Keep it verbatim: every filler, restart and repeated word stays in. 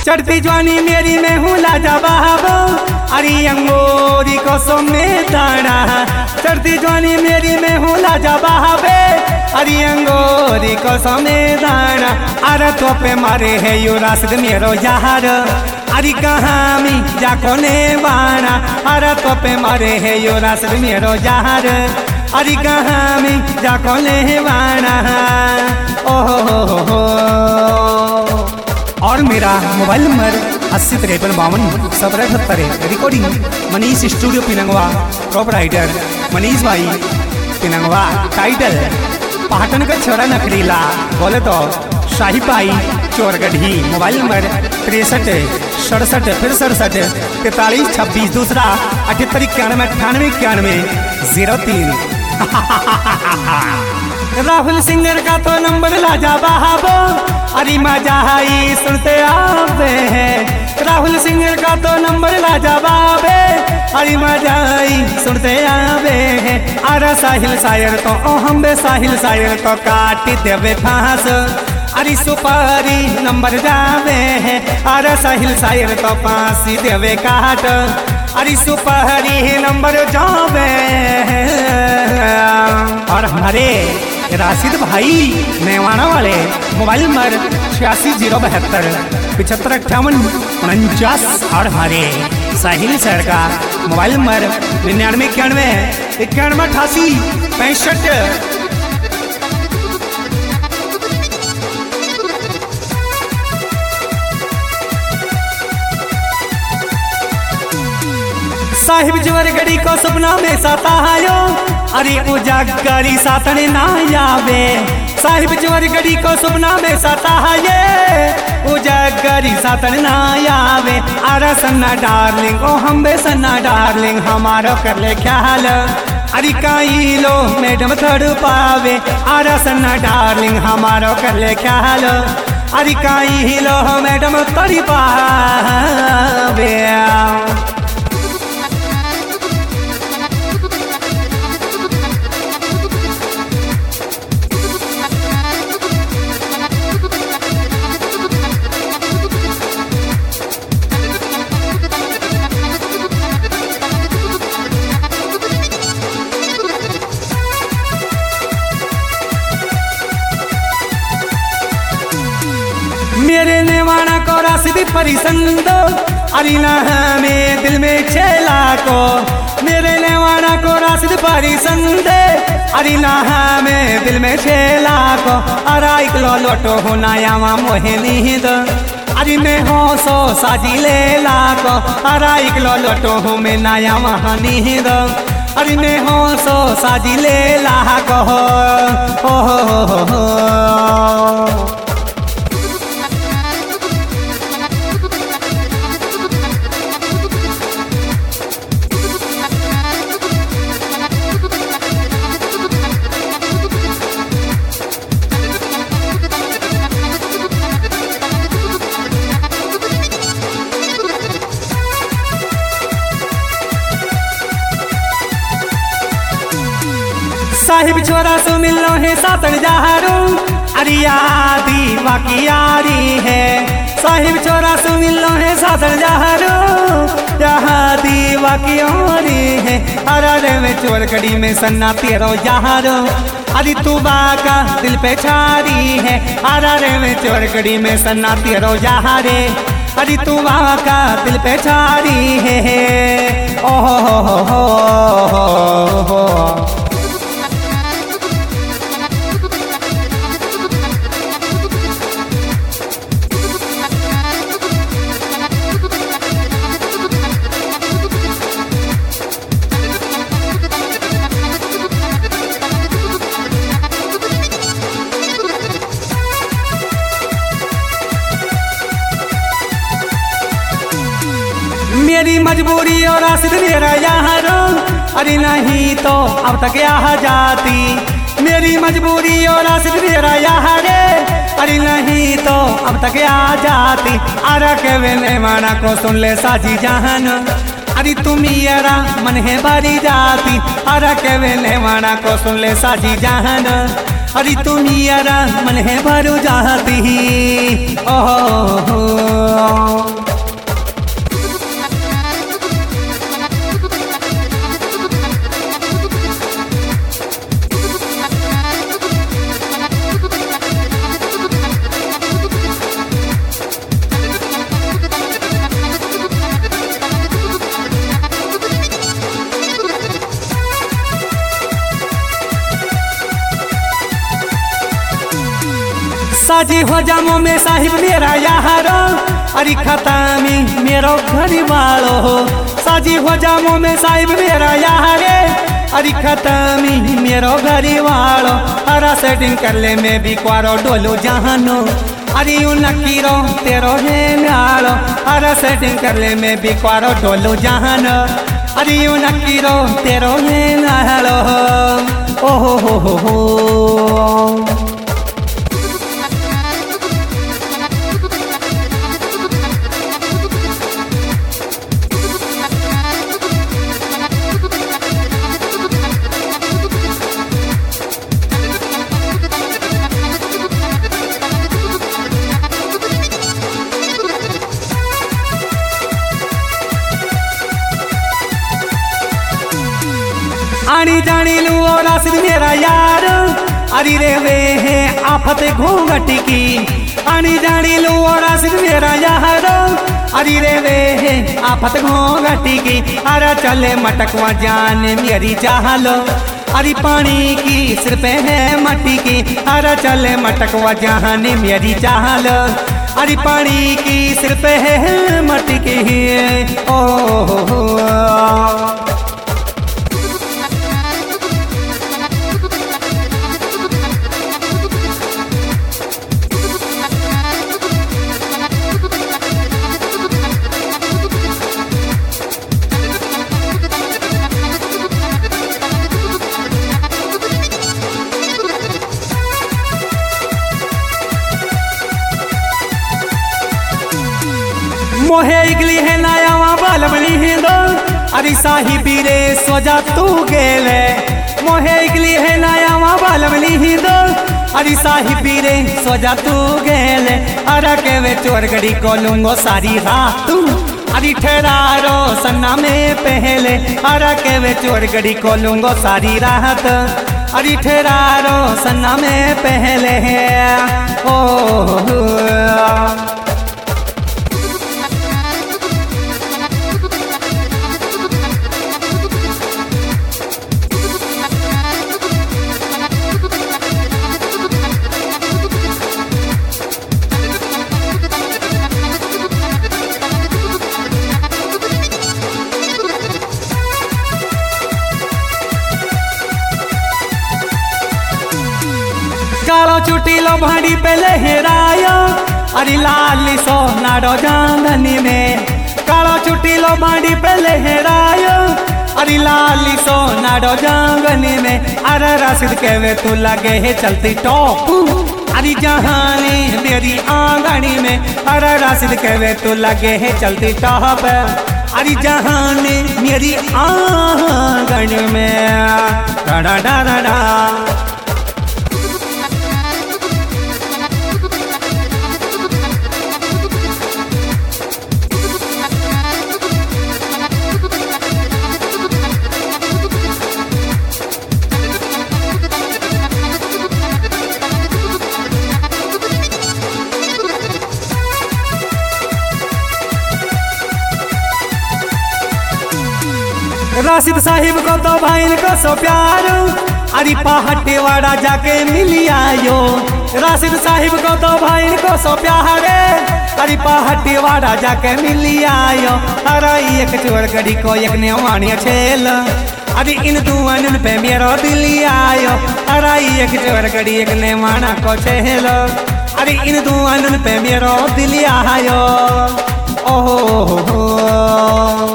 चढ़ती जवानी मेरी में हूँ लाजवाब, अरे अंगूरी को में दाना। चढ़ती जवानी मेरी में हूँ लाजवाब, अरे अंगूरी को में दाना। अरे तो पे मारे है यू रास्ते मेरो यार, अरे कहाँ मी जाको ने बाना। अरे तो पे मारे है यू रास्ते मेरो यार, अरे कहाँ मी जाको ने बाना। ओहो और मेरा मोबाइल नंबर अस्सी तिरपन बावन सत्रह अठहत्तर है। Recording Manish studio Pinangwa, proprietor Manish भाई पिनंगवा। टाइटल पाटन का छोरा नखरीला, बोले तो शाही पाई चोरगढ़ी। मोबाइल नंबर तिरसठ सड़सठ फिर सड़सठ तैतालीस छब्बीस, दूसरा अठहत्तर इक्यानवे अट्ठानवे इक्यानवे जीरो तीन। राहुल सिंगर का तो नंबर लाजवाब, अरे मजा ही सुनते आवे हैं। राहुल सिंगर का तो नंबर लाजवाब, अरे मजा ही सुनते आवे हैं। अरे साहिल शायर तो ओ हम बे साहिल शायर तो काट देवे फांस, अरे सुपारी नंबर जावे हैं। अरे साहिल शायर तो फांसी देवे काट, अरे सुपारी नंबर जावे। और हमारे राशिद भाई नेवाना वाले मोबाइल नंबर छियासी जीरो बहत्तर पिछहत्तर अट्ठावन उनचास। और हमारे साहिल सर का मोबाइल नंबर निन्यानवे इक्यानवे इक्यानवे अठासी पैंसठ। साहिब जवरगढ़ी को सपना में सतायो, अरे उजागरी सातने ना आवे। साहिब जवरगढ़ी को सपना में सताये, उजागरी सातने ना आवे। अरे सन्ना डार्लिंग ओ हम बे सन्ना डार्लिंग हमारा कर ले ख्याल, अरे काई लो मैडम थड़ पावे। अरे सन्ना डार्लिंग हमारा कर ले ख्याल, अरे काई लो मैडम थड़ पावे। मेरे नेवाना को राशिद परिसंद, अरे में दिल में छेला को। मेरे नेवाना को राशिद परिसंद, अरे में दिल में छेला को। अरे इकलो लोटो हो नायावा मोहे नींद, अरे मैं हो सो साजी ले ला को। अरे इकलो लोटो हो मैं नायावा नींद, अरे मैं हो सो साजी ले ला को। हो हो हो हो साहिब छोरा सो मिलो है सातन जहारू, अरे यादी बाकी यारी है। साहिब छोरा सो मिलो है सातन जहारू, यादी बाकी यारी है। अरे में चोर कड़ी में सन्ना तेरो जहारो, अरे तू बाका दिल पे छारी है। अरे में चोर कड़ी में सन्ना तेरो जहारे, अरे तू बाका दिल पे छारी है। ओहो हो हो हो। मेरी मजबूरी और राशिद मेरा यारो, अरे नहीं तो अब तक यहाँ जाती। मेरी मजबूरी और राशिद मेरा यारे, अरे नहीं तो अब तक आ जाती। अरे के वेले माना को सुन ले साजी जहान, अरे तुम यारा मन है भरी जाती। अरे के वेले माना को सुन ले साजी जहान, अरे तुम यारा मन है भरू जाती। ओह साजी हो जामो में साहिब मेरा यारो, अरे खतामी मेरो घरी वालो हो। साजी हो जामो में साहिब मेरा यारे, अरे खतामी मेरो घरी वालो। हरा सेटिंग कर ले मैं भी क्वारो डोलो जहानो, अरे यू नकीरो तेरो है नालो। हरा सेटिंग कर ले मैं भी क्वारो डोलो जहानो, अरे यू नकीरो तेरो है नालो। ओ हो हो हो हो। आनी जानी लू और आसिद मेरा यार, अरे रे वे है आफत घूंघट की। आनी जानी लू और आसिद मेरा यार, अरे रे वे है आफत घूंघट की। अरे चले मटकवा जान मेरी चाहलो, अरे पानी की सिर पे है मट्टी की। अरे चले मटकवा जान मेरी चाहलो, अरे पानी की सिर पे है मट्टी की। ओ हो हो। मोहे इगली है नायावा बालमली हिंदो, अरे साहिबी रे सोजा तू गेले। मोहे इगली है नायावा बालमली हिंदो, अरे साहिबी रे सोजा तू गेले। अरे के वे चोरगड़ी को लूंगो सारी रात, अरे ठहरारो सन्ना में पहले। अरे के वे चोरगड़ी को लूंगो सारी रात, अरे ठहरारो सन्ना में पहले। ओ हो। कालो चुटी लो भाड़ी पे लहरायो, अरे लाली सो नाडो जांगनी में। कालो चुटी लो भाड़ी पे लहरायो, अरे लाली सो नाडो जांगनी में। अरे राशिद के वे तू लगे है चलती टॉप, अरे जहानी मेरी आंगनी में। अरे राशिद के वे तू लगे है चलती टॉप, अरे जहानी मेरी आंगनी में। डा डा डा डा डा। राशिद साहिब को तो भाई को सो प्यार, अरे पहाटे वाड़ा जाके मिली आयो। राशिद साहिब को तो भाई को सो प्यार, अरे पहाटे वाड़ा जाके मिली आयो। अरे एक चोरगड़ी को एक ने वाणी छेल, अरे इन दुआन पे मेरो दिली आयो। अरे एक चोरगड़ी एक ने वाणा को छेल, अरे इन दुआन पे मेरो दिली आयो। ओ हो हो।